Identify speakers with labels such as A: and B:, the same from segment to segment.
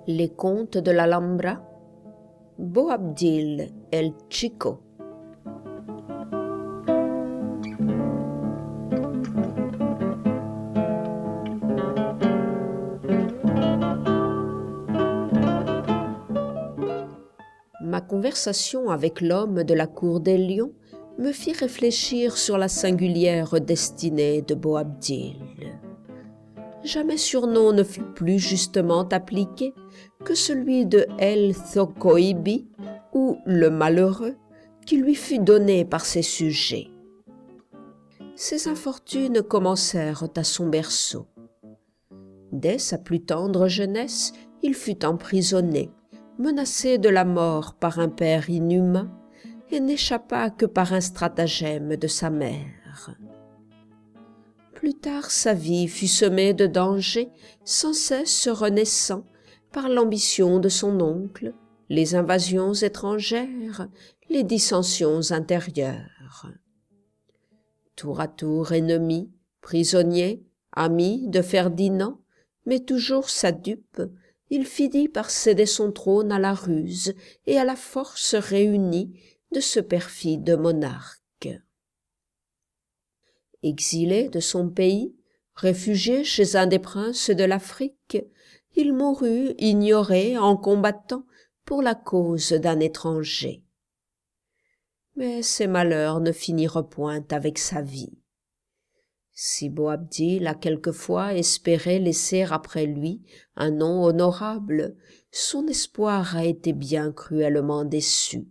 A: Les contes de l'Alhambra, Boabdil el Chico. Ma conversation avec l'homme de la cour des lions me fit réfléchir sur la singulière destinée de Boabdil. Jamais surnom ne fut plus justement appliqué que celui de El Thokoibi, ou le malheureux, qui lui fut donné par ses sujets. Ses infortunes commencèrent à son berceau. Dès sa plus tendre jeunesse, il fut emprisonné, menacé de la mort par un père inhumain, et n'échappa que par un stratagème de sa mère. Plus tard, sa vie fut semée de dangers, sans cesse renaissant par l'ambition de son oncle, les invasions étrangères, les dissensions intérieures. Tour à tour ennemi, prisonnier, ami de Ferdinand, mais toujours sa dupe, il finit par céder son trône à la ruse et à la force réunie de ce perfide monarque. Exilé de son pays, réfugié chez un des princes de l'Afrique, il mourut ignoré en combattant pour la cause d'un étranger. Mais ses malheurs ne finirent point avec sa vie. Si Boabdil a quelquefois espéré laisser après lui un nom honorable, son espoir a été bien cruellement déçu.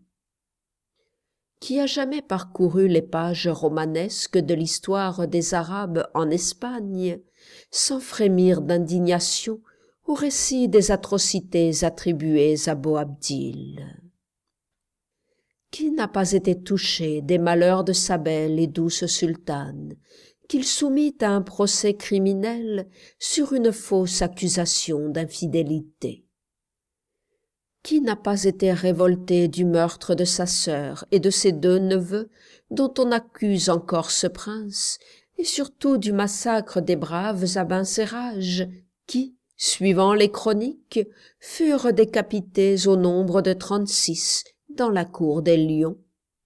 A: Qui a jamais parcouru les pages romanesques de l'histoire des Arabes en Espagne, sans frémir d'indignation au récit des atrocités attribuées à Boabdil? Qui n'a pas été touché des malheurs de sa belle et douce sultane, qu'il soumit à un procès criminel sur une fausse accusation d'infidélité? Qui n'a pas été révolté du meurtre de sa sœur et de ses 2 neveux, dont on accuse encore ce prince, et surtout du massacre des braves Abencerrages, qui, suivant les chroniques, furent décapités au nombre de 36 dans la cour des lions?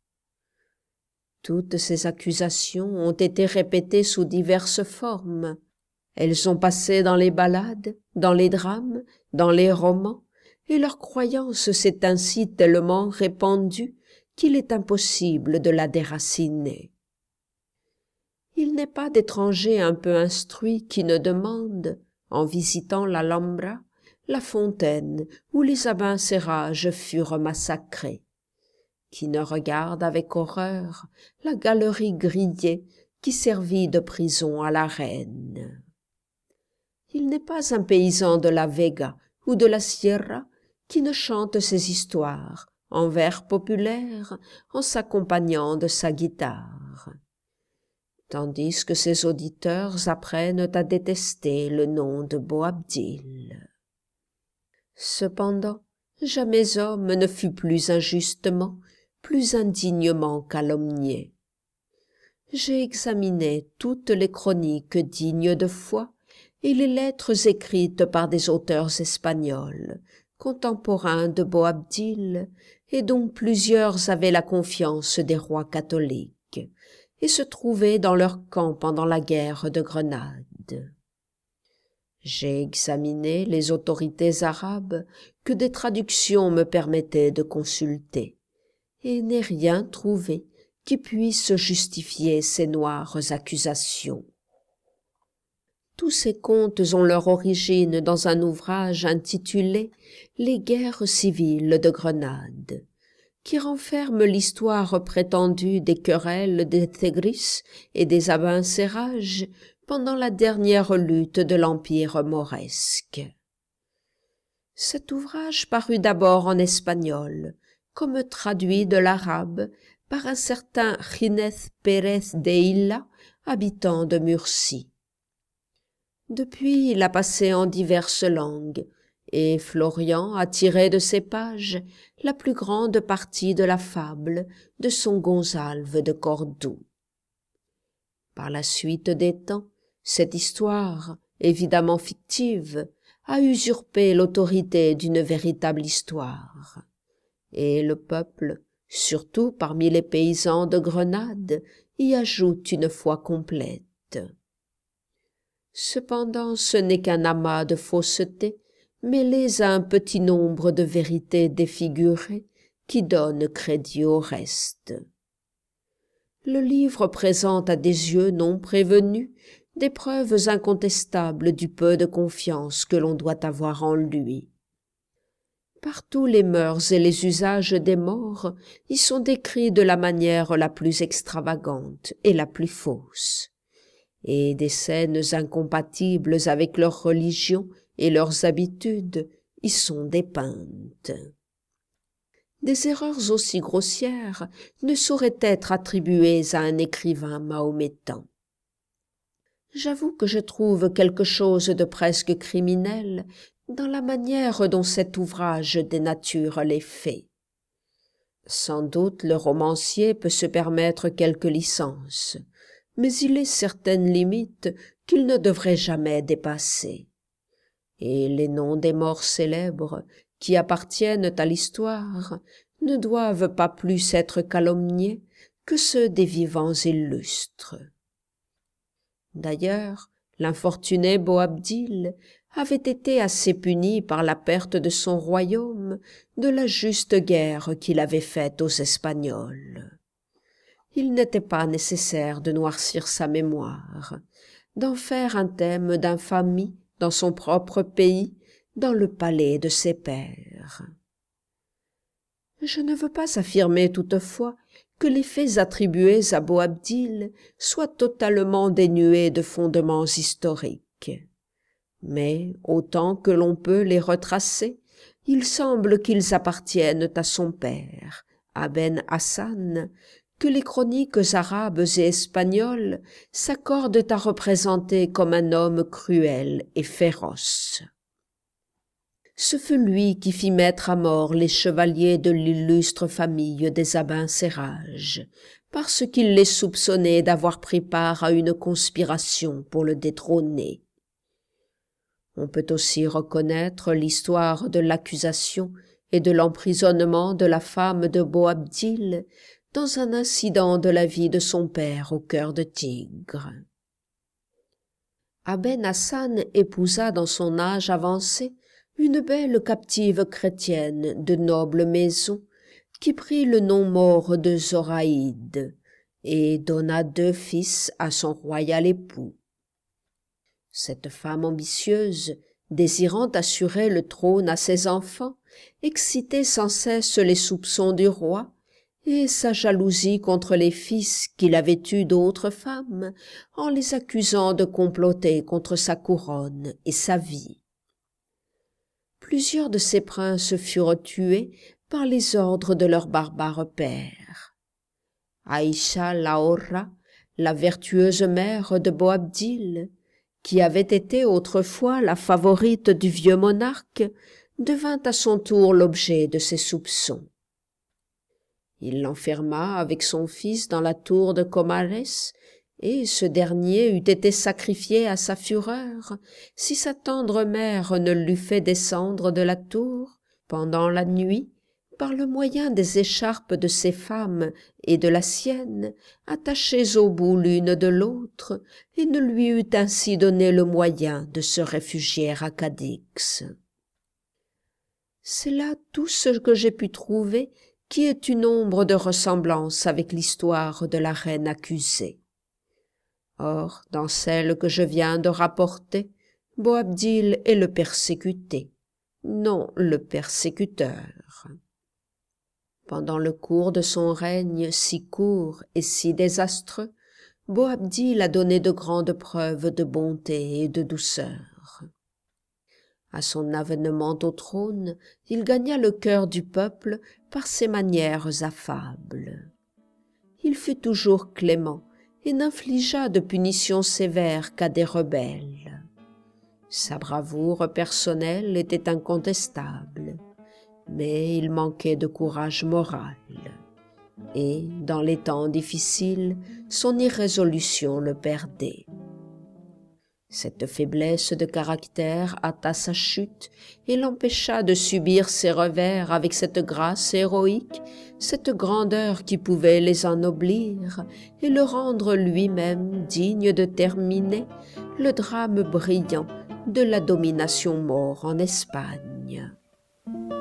A: Toutes ces accusations ont été répétées sous diverses formes. Elles sont passées dans les ballades, dans les drames, dans les romans, et leur croyance s'est ainsi tellement répandue qu'il est impossible de la déraciner. Il n'est pas d'étranger un peu instruit qui ne demande, en visitant l'Alhambra, la fontaine où les Abencerrages furent massacrés, qui ne regarde avec horreur la galerie grillée qui servit de prison à la reine. Il n'est pas un paysan de la Vega ou de la Sierra qui ne chante ses histoires en vers populaires en s'accompagnant de sa guitare, tandis que ses auditeurs apprennent à détester le nom de Boabdil. Cependant, jamais homme ne fut plus injustement, plus indignement calomnié. J'ai examiné toutes les chroniques dignes de foi et les lettres écrites par des auteurs espagnols, contemporains de Boabdil, et dont plusieurs avaient la confiance des rois catholiques, et se trouvaient dans leur camp pendant la guerre de Grenade. J'ai examiné les autorités arabes que des traductions me permettaient de consulter, et n'ai rien trouvé qui puisse justifier ces noires accusations. Tous ces contes ont leur origine dans un ouvrage intitulé « Les guerres civiles de Grenade », qui renferme l'histoire prétendue des querelles des Tegris et des Abencerrages pendant la dernière lutte de l'Empire mauresque. Cet ouvrage parut d'abord en espagnol, comme traduit de l'arabe par un certain Ginés Pérez de Illa, habitant de Murcie. Depuis, il a passé en diverses langues, et Florian a tiré de ces pages la plus grande partie de la fable de son Gonzalve de Cordoue. Par la suite des temps, cette histoire, évidemment fictive, a usurpé l'autorité d'une véritable histoire, et le peuple, surtout parmi les paysans de Grenade, y ajoute une foi complète. Cependant, ce n'est qu'un amas de faussetés, mêlés à un petit nombre de vérités défigurées, qui donnent crédit au reste. Le livre présente à des yeux non prévenus des preuves incontestables du peu de confiance que l'on doit avoir en lui. Partout les mœurs et les usages des morts y sont décrits de la manière la plus extravagante et la plus fausse, et des scènes incompatibles avec leur religion et leurs habitudes y sont dépeintes. Des erreurs aussi grossières ne sauraient être attribuées à un écrivain mahométan. J'avoue que je trouve quelque chose de presque criminel dans la manière dont cet ouvrage dénature les faits. Sans doute le romancier peut se permettre quelques licences, mais il est certaines limites qu'il ne devrait jamais dépasser. Et les noms des morts célèbres qui appartiennent à l'histoire ne doivent pas plus être calomniés que ceux des vivants illustres. D'ailleurs, l'infortuné Boabdil avait été assez puni par la perte de son royaume de la juste guerre qu'il avait faite aux Espagnols. Il n'était pas nécessaire de noircir sa mémoire, d'en faire un thème d'infamie dans son propre pays, dans le palais de ses pères. Je ne veux pas affirmer toutefois que les faits attribués à Boabdil soient totalement dénués de fondements historiques. Mais, autant que l'on peut les retracer, il semble qu'ils appartiennent à son père, à Ben Hassan, que les chroniques arabes et espagnoles s'accordent à représenter comme un homme cruel et féroce. Ce fut lui qui fit mettre à mort les chevaliers de l'illustre famille des Abencerrage, parce qu'il les soupçonnait d'avoir pris part à une conspiration pour le détrôner. On peut aussi reconnaître l'histoire de l'accusation et de l'emprisonnement de la femme de Boabdil dans un incident de la vie de son père au cœur de tigre. Aben Hassan épousa dans son âge avancé une belle captive chrétienne de noble maison qui prit le nom maure de Zoraïde et donna 2 fils à son royal époux. Cette femme ambitieuse, désirant assurer le trône à ses enfants, excitait sans cesse les soupçons du roi, et sa jalousie contre les fils qu'il avait eus d'autres femmes, en les accusant de comploter contre sa couronne et sa vie. Plusieurs de ces princes furent tués par les ordres de leur barbare père. Aïcha Laora, la vertueuse mère de Boabdil, qui avait été autrefois la favorite du vieux monarque, devint à son tour l'objet de ses soupçons. Il l'enferma avec son fils dans la tour de Comares, et ce dernier eût été sacrifié à sa fureur si sa tendre mère ne l'eût fait descendre de la tour, pendant la nuit, par le moyen des écharpes de ses femmes et de la sienne, attachées au bout l'une de l'autre, et ne lui eût ainsi donné le moyen de se réfugier à Cadix. C'est là tout ce que j'ai pu trouver qui est une ombre de ressemblance avec l'histoire de la reine accusée. Or, dans celle que je viens de rapporter, Boabdil est le persécuté, non le persécuteur. Pendant le cours de son règne si court et si désastreux, Boabdil a donné de grandes preuves de bonté et de douceur. À son avènement au trône, il gagna le cœur du peuple par ses manières affables. Il fut toujours clément et n'infligea de punitions sévères qu'à des rebelles. Sa bravoure personnelle était incontestable, mais il manquait de courage moral, et, dans les temps difficiles, son irrésolution le perdait. Cette faiblesse de caractère hâta sa chute et l'empêcha de subir ses revers avec cette grâce héroïque, cette grandeur qui pouvait les ennoblir et le rendre lui-même digne de terminer le drame brillant de la domination maure en Espagne.